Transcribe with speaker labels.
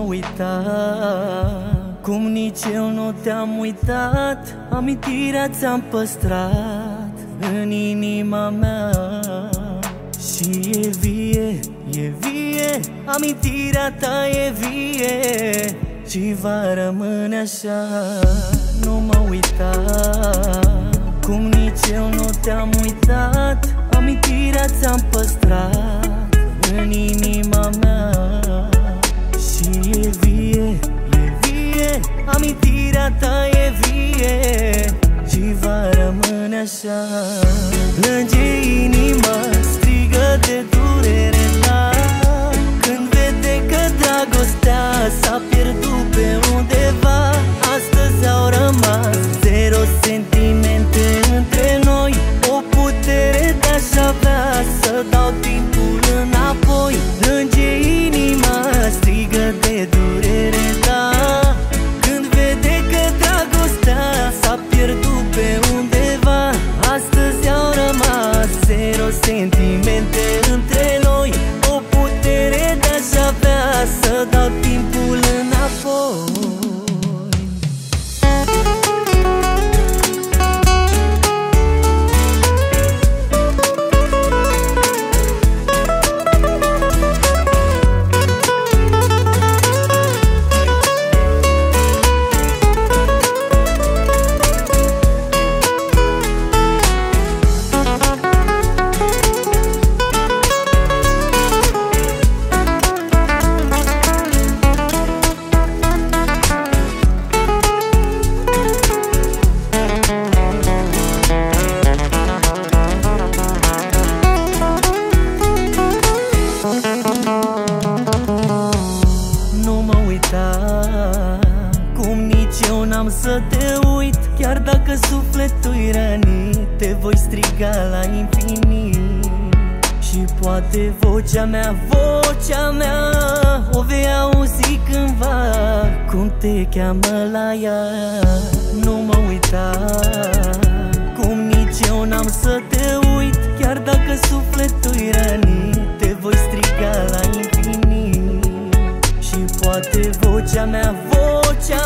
Speaker 1: uita, cum nici eu nu te-am uitat. Amintirea ți-am păstrat în inima mea și e vie, e vie. Amintirea ta e vie și va rămâne așa. Nu mă uita, cum nici eu nu te-am uitat. Amintirea ți-am păstrat în inima mea și e vie, e vie. Amintirea ta e vie și va rămâne așa. Plânge inima, strigă de durere ta, când vede că dragostea s-a pierdut pe undeva. Astăzi au rămas zero sentimente între noi, o putere de-aș avea să dau timpul înapoi. Plânge inima, strigă de durere ta, când vede că dragostea s-a pierdut pe undeva. Astăzi au rămas zero sentimente între noi, o putere de-aș avea să dau timpul înapoi. Cum nici eu n-am să te uit, chiar dacă sufletul-i rănit, te voi striga la infinit. Și poate vocea mea o vei auzi cândva, cum te cheamă la ea. Nu mă uita, cum nici eu n-am să te uit, chiar dacă sufletul-i rănit, te voi striga la infinit. Și poate vocea